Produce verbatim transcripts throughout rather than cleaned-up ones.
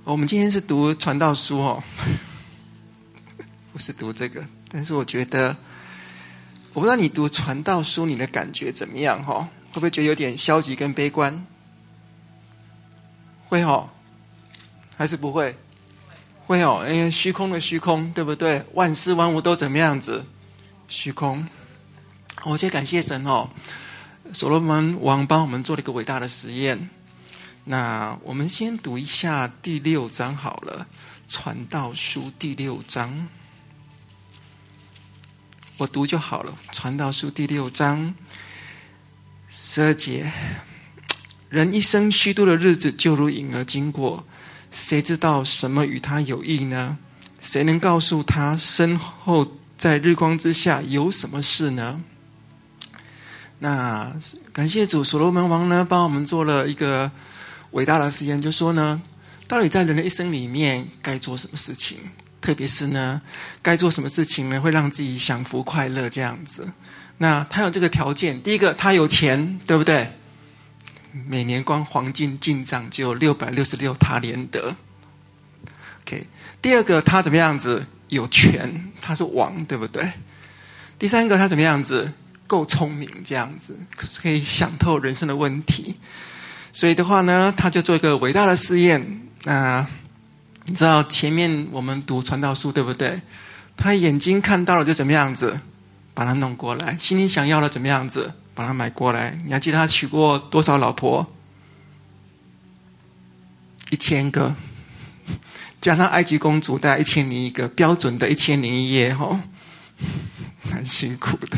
我们今天是读传道书哦，不是读这个。但是我觉得，我不知道你读传道书你的感觉怎么样哈？会不会觉得有点消极跟悲观？会哦，还是不会？会哦，因为虚空的虚空，对不对？万事万物都怎么样子？虚空。我先感谢神哦，所罗门王帮我们做了一个伟大的实验。那我们先读一下第六章好了，传道书第六章，我读就好了。传道书第六章十二节，人一生虚度的日子就如影儿经过，谁知道什么与他有益呢？谁能告诉他身后在日光之下有什么事呢？那感谢主，所罗门王呢帮我们做了一个伟大的实验，就说呢，到底在人的一生里面该做什么事情，特别是呢该做什么事情呢会让自己享福快乐这样子。那他有这个条件，第一个他有钱，对不对？每年光黄金进账就有六百六十六塔连德。 OK， 第二个他怎么样子？有权，他是王，对不对？第三个他怎么样子？够聪明这样子，可是可以想透人生的问题。所以的话呢，他就做一个伟大的试验。那你知道前面我们读传道书，对不对？他眼睛看到了就怎么样子，把他弄过来；心里想要了怎么样子，把他买过来。你还记得他娶过多少老婆？一千个，加上埃及公主大概一千零一个，标准的一千零一夜哈，蛮辛苦的。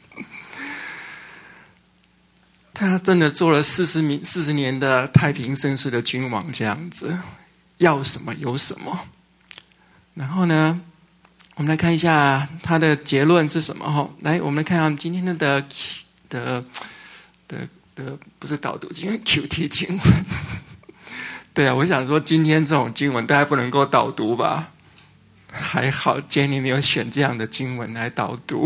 他真的做了四十年四十年的太平盛世的君王这样子，要什么有什么。然后呢，我们来看一下他的结论是什么哈。来，我们来看看今天的的的的的不是导读，今天 Q T 经文。对啊，我想说今天这种经文大家不能够导读吧？还好 Jenny 没有选这样的经文来导读。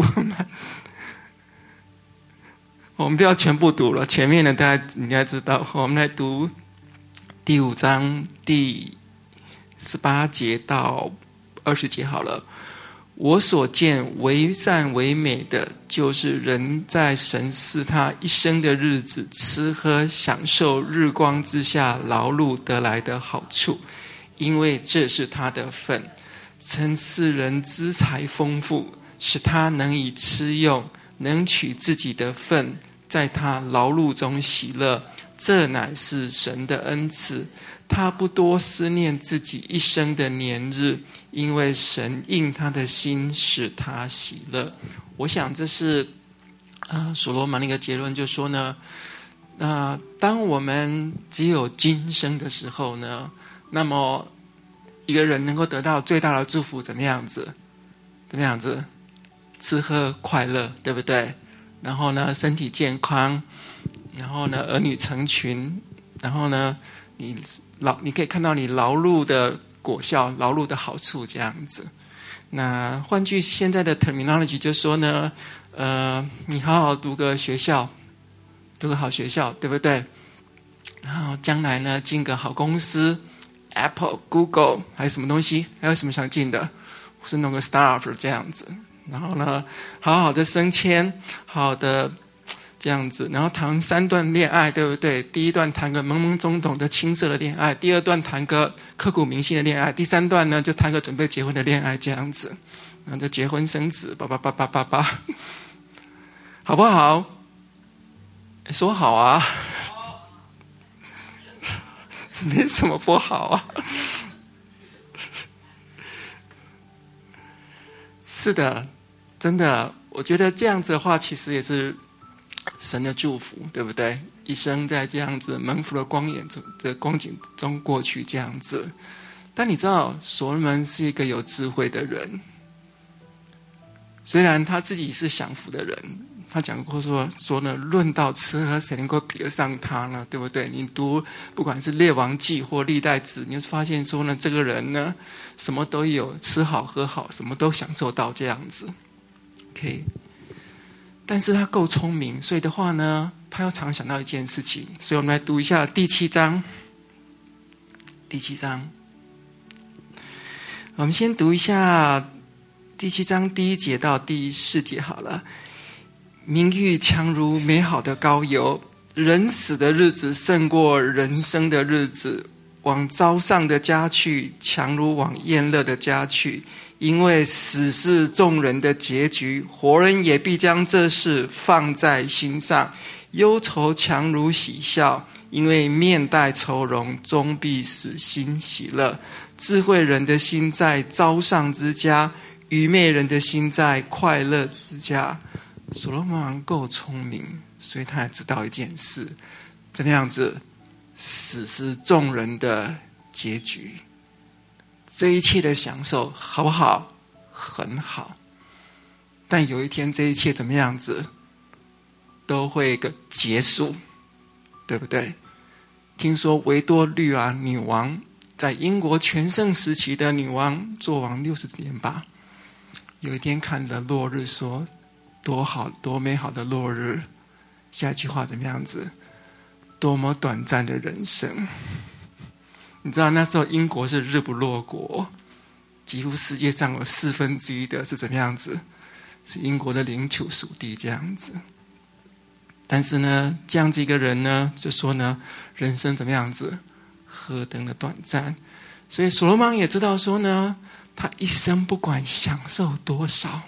我们不要全部读了，前面的大家应该知道。我们来读第五章第十八节到二十节好了。我所见为善为美的，就是人在神赐他一生的日子，吃喝享受日光之下劳碌得来的好处，因为这是他的份。曾赐人资财丰富，使他能以吃用，能取自己的份，在他劳碌中喜乐，这乃是神的恩赐。他不多思念自己一生的年日，因为神应他的心，使他喜乐。我想这是呃所罗门的一个结论，就说呢，呃，当我们只有今生的时候呢，那么一个人能够得到最大的祝福，怎么样子？怎么样子？吃喝快乐，对不对？然后呢，身体健康，然后呢，儿女成群，然后呢，你劳你可以看到你劳碌的果效，劳碌的好处这样子。那换句现在的 terminology 就说呢，呃，你好好读个学校，读个好学校，对不对？然后将来呢，进个好公司 ，Apple、Google， 还有什么东西？还有什么想进的？或是弄个 startup 这样子。然后呢，好好的升迁，好好的这样子，然后谈三段恋爱，对不对？第一段谈个懵懵懂懂的青涩的恋爱，第二段谈个刻骨铭心的恋爱，第三段呢就谈个准备结婚的恋爱，这样子，然后就结婚生子，叭叭叭叭叭叭，好不好？说好啊，没什么不好啊。是的。真的，我觉得这样子的话，其实也是神的祝福，对不对？一生在这样子蒙福的光眼中的光景中过去，这样子。但你知道，所罗门是一个有智慧的人，虽然他自己是享福的人，他讲过说说呢，论到吃喝，谁能够比得上他呢？对不对？你读不管是列王记或历代志，你就发现说呢，这个人呢，什么都有，吃好喝好，什么都享受到这样子。OK， 但是他够聪明，所以的话呢，他要常想到一件事情。所以我们来读一下第七章。第七章， 我们先读一下第七章第一节到第四节好了。名誉强如美好的膏油，人死的日子胜过人生的日子。往糟丧的家去，强如往宴乐的家去。因为死是众人的结局，活人也必将这事放在心上。忧愁强如喜笑，因为面带愁容，终必死心喜乐。智慧人的心在糟丧之家，愚昧人的心在快乐之家。所罗门王够聪明，所以他也知道一件事，怎么样子？死是众人的结局。这一切的享受好不好？很好。但有一天这一切怎么样子？都会一个结束，对不对？听说维多利亚女王在英国全盛时期的女王做王六十年吧，有一天看了落日说，多好多美好的落日。下一句话怎么样子？多么短暂的人生。你知道那时候英国是日不落国，几乎世界上有四分之一的是怎么样子？是英国的领土属地这样子。但是呢，这样子一个人呢，就说呢，人生怎么样子？何等的短暂。所以所罗门也知道说呢，他一生不管享受多少，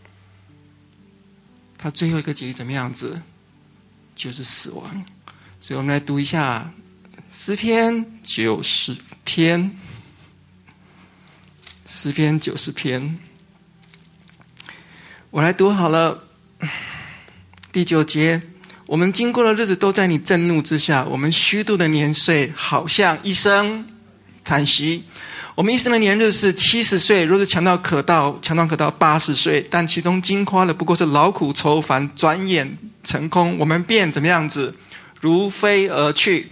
他最后一个结局怎么样子？就是死亡。所以我们来读一下诗篇九十篇，诗篇九十篇，我来读好了。第九节，我们经过的日子都在你震怒之下，我们虚度的年岁好像一声叹息。我们一生的年日是七十岁，若是强盗可到，强盗可到八十岁，但其中经夸的不过是劳苦愁烦，转眼成空，我们便怎么样子？如飞而去。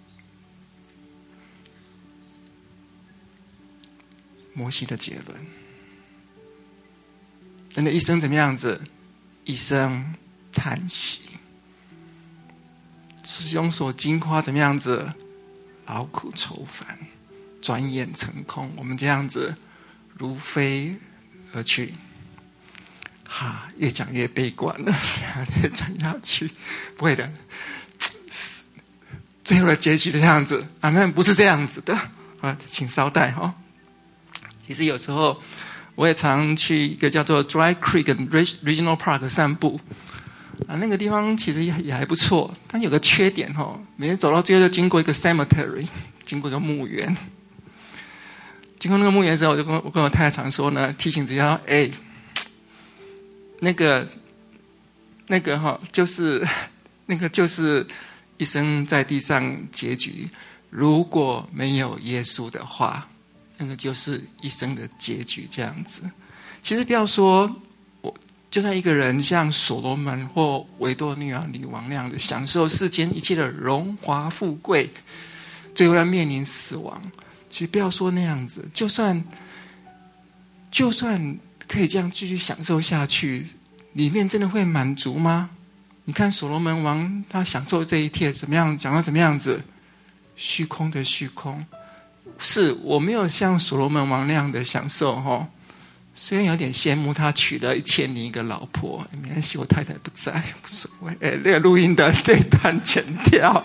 摩西的结论，人的一生怎么样子？一生叹息。其中所经夸怎么样子？劳苦愁烦，转眼成空。我们这样子如飞而去。哈，越讲越悲观了，越讲下去，不会的。最后的结局的样子，阿们，不是这样子的啊，请稍待哈。其实有时候我也常去一个叫做 Dry Creek Regional Park 散步啊，那个地方其实也还不错，但有个缺点哈，每次走到最后就经过一个 cemetery， 经过一个墓园。经过那个墓园的时候，我就跟我跟我太太常说呢，提醒自己说，哎，那个那个哈，就是那个就是一生在地上结局，如果没有耶稣的话，那个就是一生的结局这样子。其实不要说，我就算一个人像所罗门或维多利亚女王那样的享受世间一切的荣华富贵，最后要面临死亡。其实不要说那样子，就算就算可以这样继续享受下去，里面真的会满足吗？你看所罗门王他享受这一切怎么样？讲到怎么样子？虚空的虚空。是我没有像所罗门王那样的享受哈，虽然有点羡慕他娶了一千零一个老婆，没关系，我太太不在，无所谓。哎，那个录音的这段剪掉。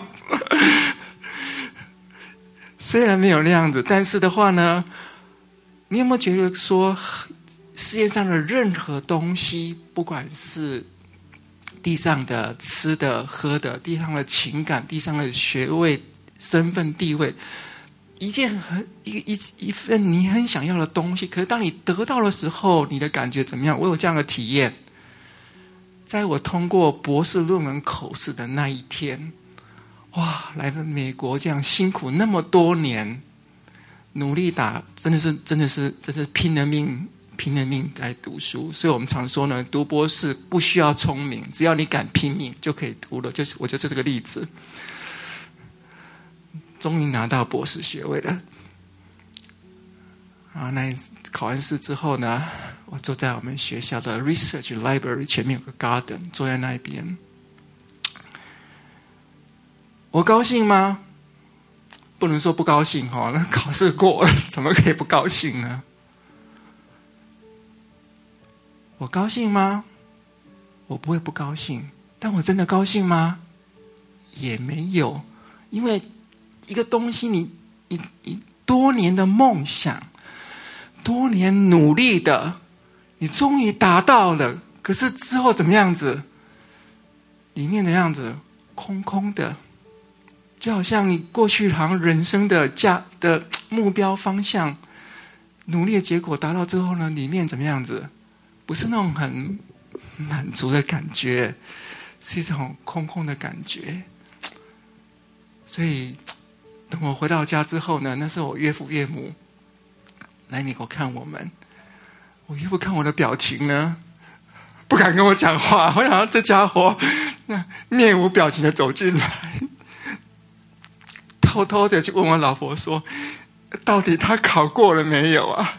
虽然没有那样子，但是的话呢，你有没有觉得说，世界上的任何东西，不管是地上的吃的喝的，地上的情感，地上的学位、身份、地位，一件很一一一份你很想要的东西，可是当你得到的时候，你的感觉怎么样？我有这样的体验，在我通过博士论文口试的那一天，哇，来了美国这样辛苦那么多年，努力打，真的是真的是真的是拼了命。拼了命在读书，所以我们常说呢，读博士不需要聪明，只要你敢拼命就可以读了。就是我就是这个例子，终于拿到博士学位了。啊，那考完试之后呢，我坐在我们学校的 research library 前面有个 garden， 坐在那边。我高兴吗？不能说不高兴哈，那考试过了，怎么可以不高兴呢？ 我高兴吗？我不会不高兴。但我真的高兴吗？也没有。因为一个东西你，你你多年的梦想，多年努力的，你终于达到了，可是之后怎么样子？里面的样子空空的，就好像你过去好像人生的价的目标方向，努力的结果达到之后呢，里面怎么样子？不是那种很满足的感觉，是一种空空的感觉。所以等我回到家之后呢，那时候我岳父岳母来美国看我们，我岳父看我的表情呢，不敢跟我讲话，我想到这家伙那面无表情的走进来，偷偷的去问我老婆说，到底他考过了没有啊？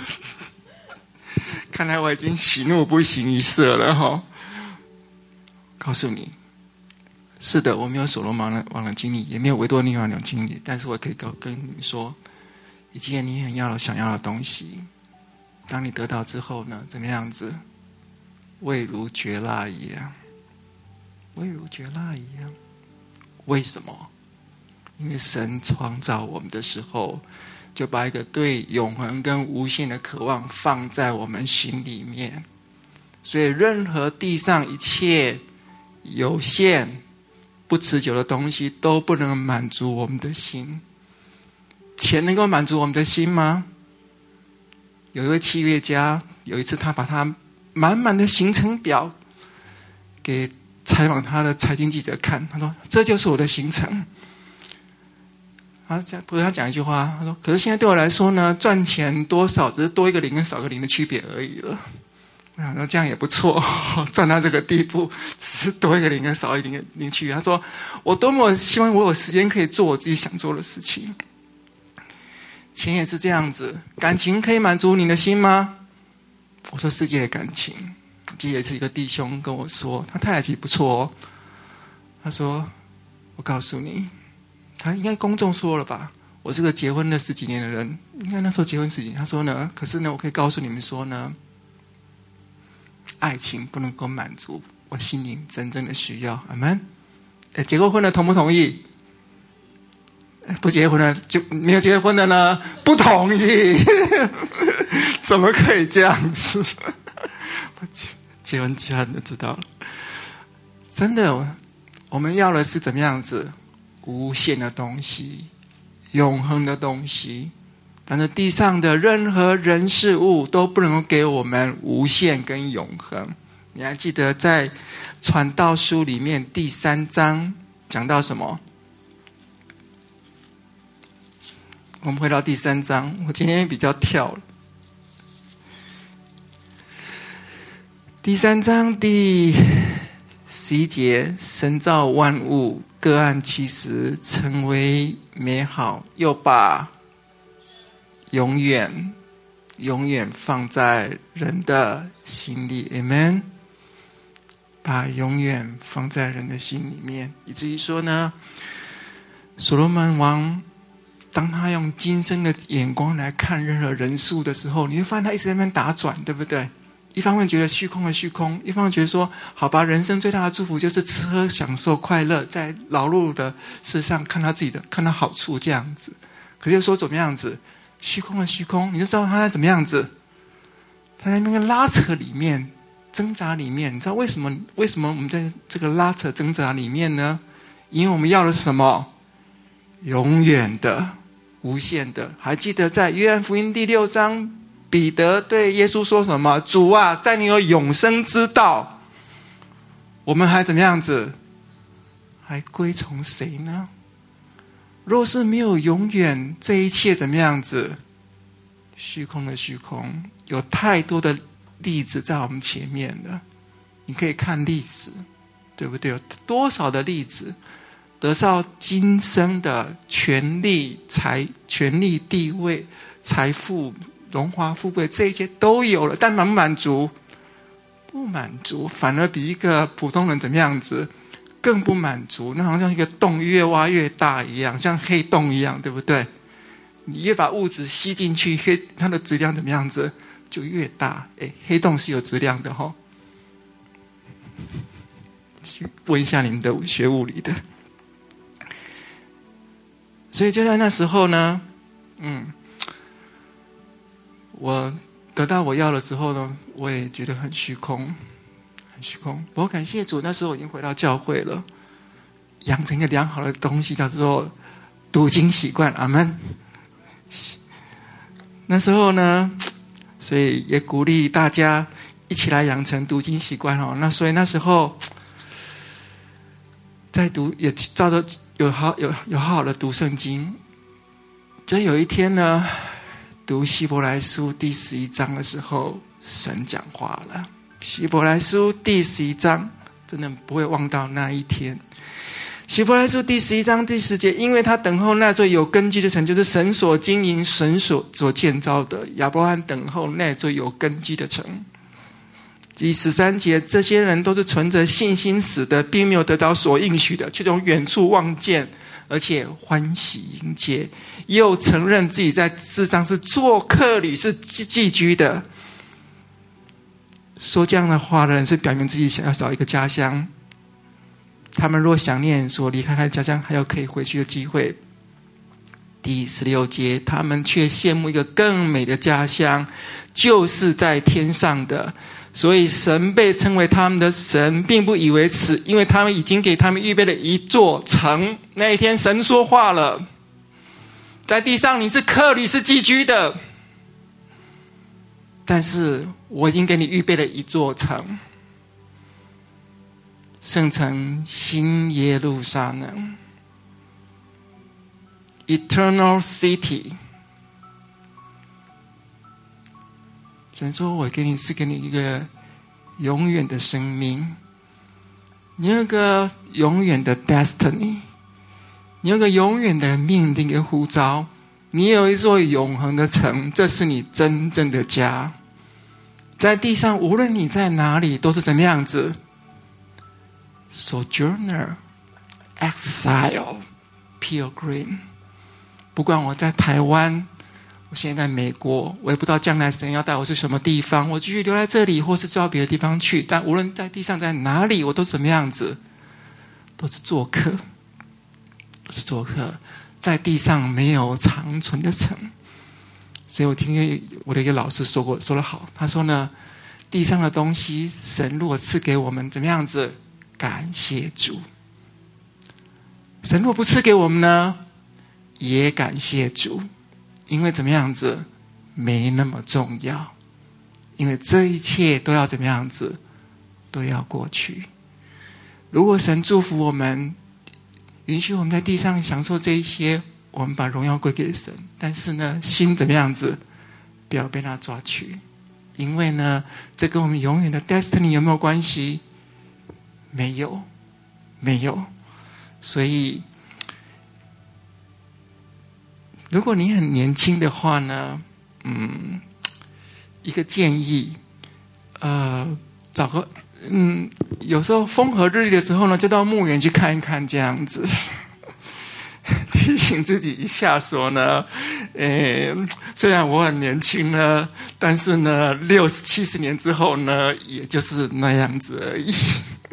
看来我已经喜怒不形于色了哈。告诉你，是的，我没有所罗门王的经历，也没有维多利亚王的经历，但是我可以跟你们说，一件你很要想要的东西，当你得到之后呢，怎么样子？味如绝蜡一样，味如绝蜡一样。为什么？因为神创造我们的时候，就把一个对永恒跟无限的渴望放在我们心里面，所以任何地上一切有限不持久的东西都不能满足我们的心。钱能够满足我们的心吗？有一位企业家，有一次他把他满满的行程表给采访他的财经记者看，他说这就是我的行程。他讲不是他讲一句话，他说可是现在对我来说呢，赚钱多少只是多一个零跟少个零的区别而已了。我想说这样也不错，赚到这个地步，只是多一个零跟少一个零的零区别。他说我多么希望我有时间可以做我自己想做的事情。钱也是这样子，感情可以满足你的心吗？我说世界的感情。记得也是一个弟兄跟我说，他太太其实不错哦。他说我告诉你，他应该公众说了吧，我是个结婚了十几年的人，应该那时候结婚十几年。他说呢，可是呢，我可以告诉你们说呢，爱情不能够满足我心灵真正的需要。阿们。结过婚的同不同意？不结婚的就没有结婚的呢？不同意。怎么可以这样子？结婚其他人都知道了。真的，我们要的是怎么样子？无限的东西，永恒的东西。但是地上的任何人事物都不能够给我们无限跟永恒。你还记得在传道书里面第三章讲到什么？我们回到第三章，我今天比较跳了。第三章第十一节，神造万物，各按其时，成为美好，又把永远永远放在人的心里。 Amen。 把永远放在人的心里面，以至于说呢，所罗门王当他用今生的眼光来看任何人数的时候，你会发现他一直在那边打转，对不对？一方面觉得虚空的虚空，一方面觉得说好吧，人生最大的祝福就是吃喝享受快乐，在劳碌的事上看他自己的看他好处这样子。可是说怎么样子，虚空的虚空，你就知道他在怎么样子，他在那个拉扯里面挣扎里面。你知道为什么为什么我们在这个拉扯挣扎里面呢？因为我们要的是什么？永远的无限的。还记得在约翰福音第六章，彼得对耶稣说什么？主啊，在你有永生之道，我们还怎么样子？还归从谁呢？若是没有永远，这一切怎么样子？虚空的虚空。有太多的例子在我们前面了，你可以看历史，对不对？有多少的例子，得到今生的权力、财、权力、地位、财富、荣华富贵，这一切都有了，但满不满足？不满足，反而比一个普通人怎么样子更不满足。那好像一个洞越挖越大一样，像黑洞一样，对不对？你越把物质吸进去，黑它的质量怎么样子？ 就越大。哎，黑洞是有质量的哈，去问一下你们的学物理的。所以就在那时候呢，嗯，我得到我要了之后呢，我也觉得很虚空，很虚空。我感谢主，那时候我已经回到教会了，养成一个良好的东西，叫做读经习惯。阿们。那时候呢，所以也鼓励大家一起来养成读经习惯哦。那所以那时候在读，也照着有好有有好好的读圣经。就有一天呢，读希伯来书第十一章的时候，神讲话了。希伯来书第十一章，真的不会忘到那一天。希伯来书第十一章第十节，因为他等候那座有根基的城，就是神所经营、神所所建造的。亚伯拉罕等候那座有根基的城。第十三节，这些人都是存着信心死的，并没有得到所应许的，却从远处望见，而且欢喜迎接，又承认自己在世上是做客旅，是寄居的。说这样的话的人，是表明自己想要找一个家乡。他们若想念所离开他的家乡，还有可以回去的机会。第十六节，他们却羡慕一个更美的家乡，就是在天上的。所以神被称为他们的神，并不以为耻，因为他们已经给他们预备了一座城。那一天神说话了，在地上你是客旅，是寄居的，但是我已经给你预备了一座城，圣城新耶路撒冷 Eternal City。 神说我给你是给你一个永远的生命，你有一个永远的 destiny， 你有一个永远的命定跟呼召，你有一座永恒的城，这是你真正的家。在地上无论你在哪里都是怎么样子， Sojourner Exile Pilgrim。 不管我在台湾，我现在在美国，我也不知道将来神要带我去什么地方，我继续留在这里或是到别的地方去，但无论在地上在哪里，我都怎么样子，都是做客，都是做客。在地上没有长存的城。所以我听见我的一个老师说过，说得好，他说呢，地上的东西神如果赐给我们，怎么样子，感谢主。神如果不赐给我们呢，也感谢主，因为怎么样子没那么重要，因为这一切都要怎么样子，都要过去。如果神祝福我们，允许我们在地上享受这一些，我们把荣耀归给神，但是呢，心怎么样子，不要被他抓去，因为呢，这跟我们永远的 destiny 有没有关系？没有，没有。所以如果你很年轻的话呢，嗯，一个建议，呃，找个，嗯，有时候风和日丽的时候呢，就到墓园去看一看，这样子，提醒自己一下，说呢，呃，虽然我很年轻呢，但是呢，六十七十年之后呢，也就是那样子而已。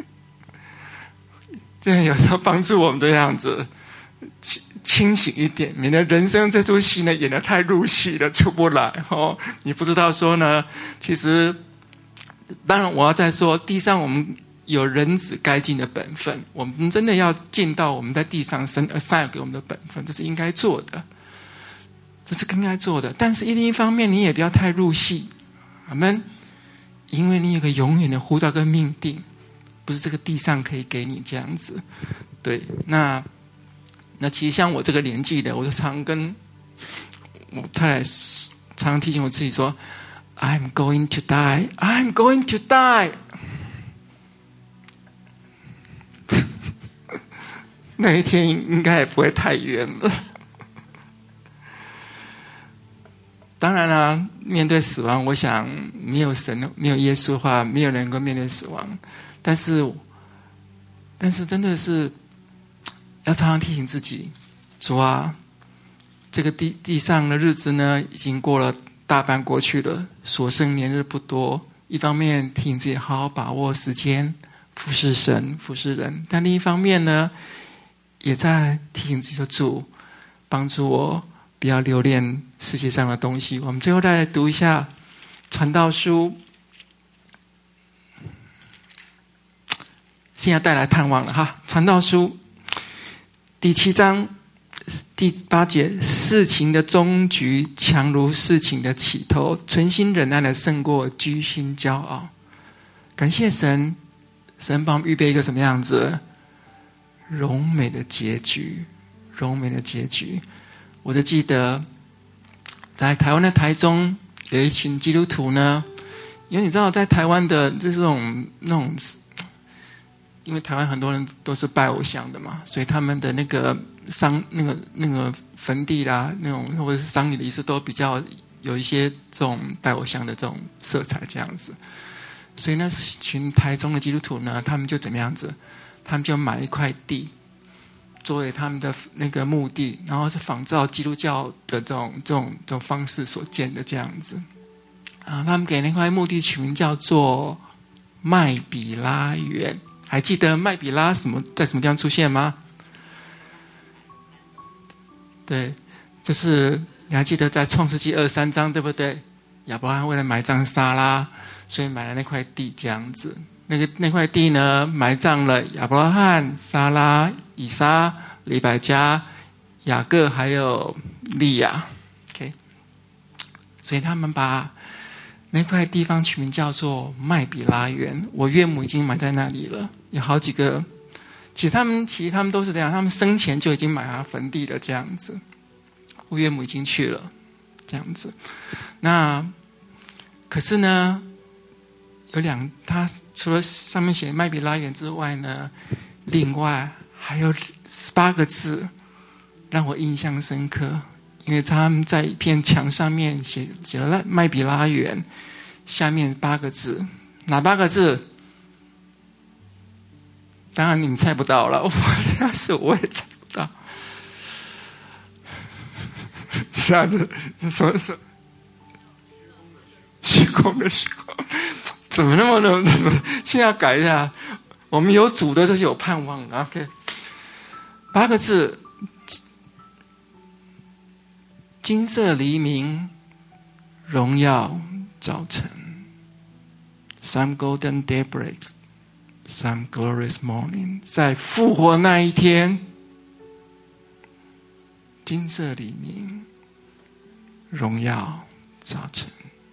这样有时候帮助我们的样子。清醒一点，免得人生这出戏呢演得太入戏了，出不来哦。你不知道说呢，其实当然我要再说，地上我们有人子该尽的本分，我们真的要尽到我们在地上神 assign 给我们的本分，这是应该做的，这是应该做的。但是另一方面，你也不要太入戏，阿们，因为你有个永远的呼召跟命定，不是这个地上可以给你这样子。对，那。那其实像我这个年纪的，我就常跟我太太常常提醒我自己说 I'm going to die, I'm going to die 那一天应该也不会太远了。当然啦，面对死亡，我想没有神没有耶稣的话，没有人能够面对死亡。但是但是真的是要常常提醒自己，主啊，这个地地上的日子呢，已经过了大半过去了，所剩年日不多。一方面提醒自己好好把握时间，服侍神，服侍人；但另一方面呢，也在提醒自己的主，帮助我不要留恋世界上的东西。我们最后再来读一下传道书，现在带来盼望了哈。传道书第七章第八节，事情的终局强如事情的起头，存心忍耐的胜过居心骄傲。感谢神，神帮我们预备一个什么样子荣美的结局，荣美的结局。我就记得在台湾的台中有一群基督徒呢，因为你知道在台湾的这种那种，因为台湾很多人都是拜偶像的嘛，所以他们的那个丧那个那个坟地啦，那种或者是丧礼的仪式都比较有一些这种拜偶像的这种色彩这样子。所以那群台中的基督徒呢，他们就怎么样子？他们就买一块地作为他们的那个墓地，然后是仿照基督教的这种这种这种方式所建的这样子。啊，他们给那块墓地取名叫做麦比拉园。还记得麦比拉什么在什么地方出现吗？对，就是你还记得在创世纪二十三章对不对？亚伯拉罕为了埋葬撒拉，所以买了那块地这样子。那个那块地呢，埋葬了亚伯拉罕、撒拉、以撒、利百加、雅各还有利亚。OK， 所以他们把那块地方取名叫做麦比拉园。我岳母已经埋在那里了，有好几个。其实他们其实他们都是这样，他们生前就已经买下坟地了这样子。我岳母已经去了，这样子。那可是呢，有两，他除了上面写麦比拉园之外呢，另外还有十八个字让我印象深刻，因为他们在一片墙上面写写了麦比拉园，下面八个字，哪八个字？当然你们猜不到了，我要是我也猜不到。这样子说是虚空的虚空，怎么那么的？现在要改一下，我们有主的，这是有盼望的。OK， 八个字：金色黎明，荣耀早晨。Some golden daybreaks, some glorious morning。在复活那一天，金色黎明，荣耀早晨。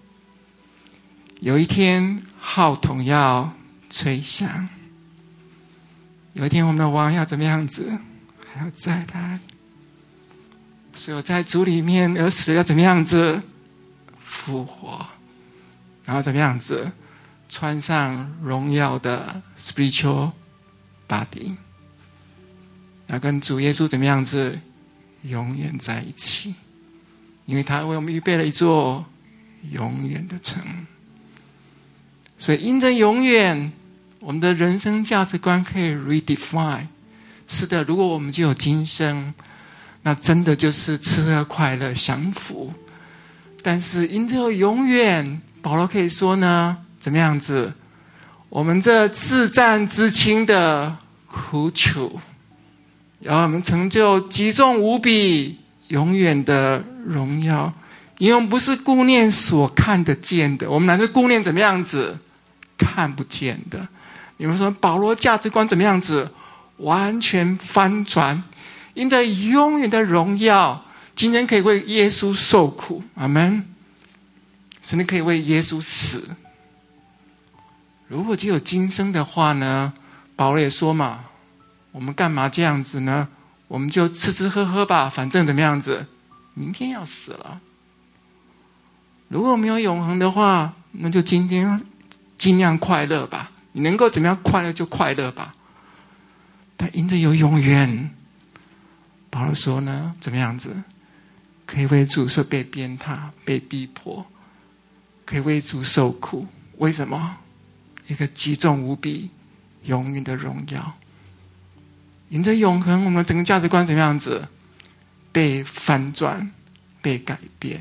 有一天号筒要吹响，有一天我们的王要怎么样子？还要再来。所有在主里面而死要怎么样子？复活，然后怎么样子？穿上荣耀的 spiritual body， 要跟主耶稣怎么样子？永远在一起，因为他为我们预备了一座永远的城。所以因着永远，我们的人生价值观可以 redefine。 是的，如果我们就有今生，那真的就是吃喝快乐享福。但是因着永远，保罗可以说呢，怎么样子？我们这自战自轻的苦楚，然后我们成就极重无比永远的荣耀。因为我们不是顾念所看得见的，我们乃是顾念怎么样子？看不见的。你们说保罗价值观怎么样子？完全翻转，因着永远的荣耀，今天可以为耶稣受苦，阿们。甚至可以为耶稣死。如果只有今生的话呢，保罗也说嘛，我们干嘛这样子呢？我们就吃吃喝喝吧，反正怎么样子，明天要死了。如果没有永恒的话，那就今天尽量快乐吧，你能够怎么样快乐就快乐吧。但因着有永远，保罗说呢，怎么样子可以为主受被鞭挞、被逼迫，可以为主受苦。为什么？一个极重无比永远的荣耀。因着永恒，我们整个价值观怎么样子被翻转、被改变。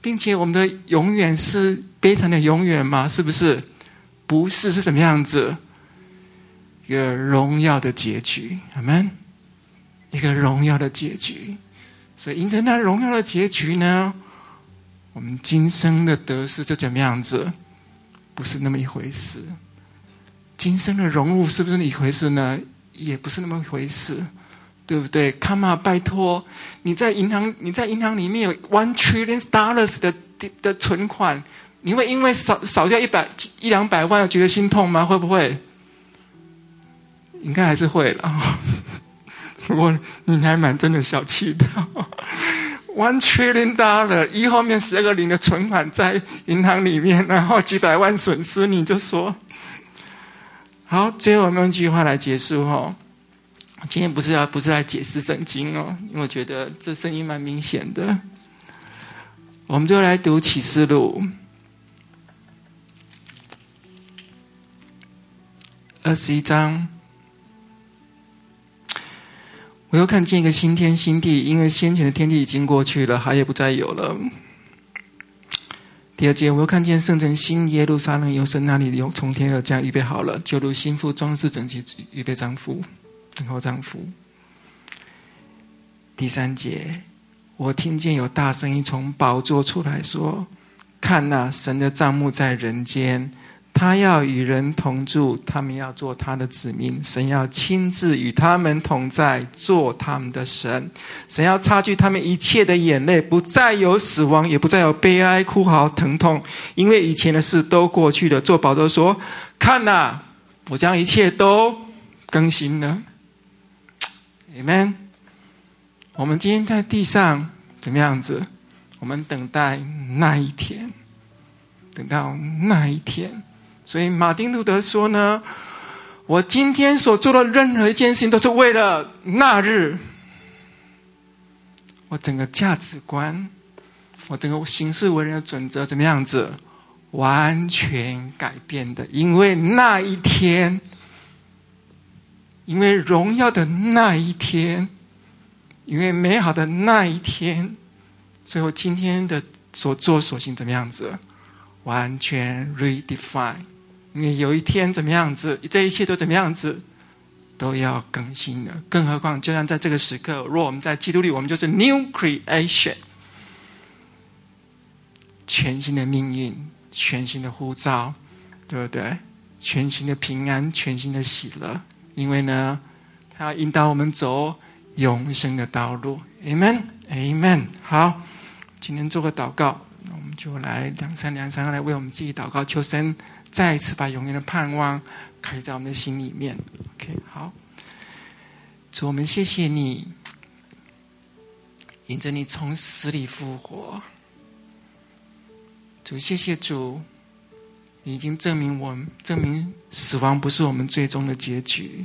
并且我们的永远是悲惨的永远吗？是不是？不是，是怎么样子？一个荣耀的结局，阿们。一个荣耀的结局。所以迎着那荣耀的结局呢，我们今生的得失就怎么样子？不是那么一回事。今生的荣辱是不是一回事呢？也不是那么一回事，对不对？看嘛，拜托，你在银行，你在银行里面有 one trillion dollars 的的存款，你会因为少少掉一百一两百万觉得心痛吗？会不会？应该还是会了。不过你还蛮真的小气的。one trillion dollar 一后面十二个零的存款在银行里面，然后几百万损失，你就说好。最后我们用一句话来结束哦。今天不是要不是来解释圣经哦，因为我觉得这声音蛮明显的。我们就来读启示录二十一章。我又看见一个新天新地，因为先前的天地已经过去了，海也不再有了。第二节，我又看见圣城新耶路撒冷由神那里有从天而降，预备好了，就如新妇装饰整齐，预备丈夫，等候丈夫。第三节，我听见有大声音从宝座出来说：看哪，神的帐幕在人间，他要与人同住，他们要做他的子民，神要亲自与他们同在，做他们的神。神要擦去他们一切的眼泪，不再有死亡，也不再有悲哀、哭嚎、疼痛，因为以前的事都过去了。做宝座说：看哪，我将一切都更新了。 Amen。 我们今天在地上怎么样子？我们等待那一天，等到那一天。所以马丁路德说呢，我今天所做的任何一件事情都是为了那日。我整个价值观，我整个行事为人的准则怎么样子？完全改变的。因为那一天，因为荣耀的那一天，因为美好的那一天，所以我今天的所作所行怎么样子？完全 redefine。因为有一天怎么样子，这一切都怎么样子，都要更新了。更何况就像在这个时刻，若我们在基督里，我们就是 new creation， 全新的命运，全新的呼召，对不对？全新的平安，全新的喜乐。因为呢，他要引导我们走永生的道路。 Amen Amen。 好，今天做个祷告，我们就来两三两三来为我们自己祷告，求神再一次把永远的盼望开在我们的心里面。 OK， 好。主，我们谢谢你，引着你从死里复活。主，谢谢主，你已经证明我们，证明死亡不是我们最终的结局。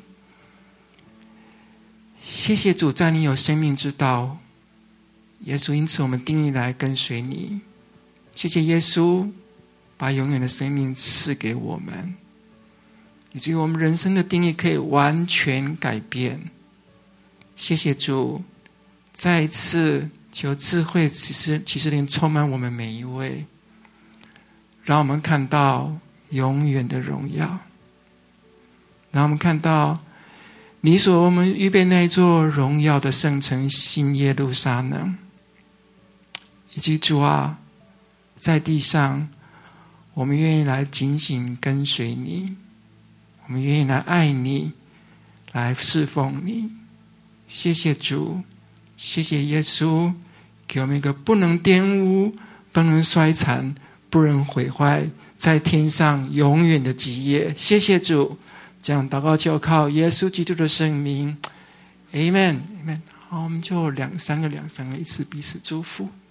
谢谢主，在你有生命之道，耶稣，因此我们定义来跟随你。谢谢耶稣把永远的生命赐给我们，以至于我们人生的定义可以完全改变。谢谢主，再一次求智慧启示启示灵充满我们每一位，让我们看到永远的荣耀，让我们看到你所我们预备那座荣耀的圣城新耶路撒冷，以及主啊，在地上我们愿意来警醒跟随你，我们愿意来爱你，来侍奉你。谢谢主，谢谢耶稣，给我们一个不能玷污、不能衰残、不能毁坏，在天上永远的基业。谢谢主，这样祷告就靠耶稣基督的圣名 Amen Amen。 好，我们就两三个两三个一次彼此祝福。